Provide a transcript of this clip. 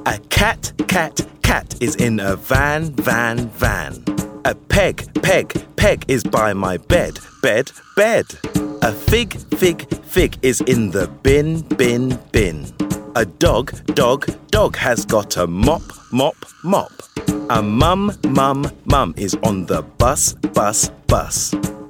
A cat, cat, cat is in a van, van, van. A peg, peg, peg is by my bed, bed, bed. A fig, fig, fig is in the bin, bin, bin. A dog, dog, dog has got a mop, mop, mop. A mum, mum, mum is on the bus, bus, bus.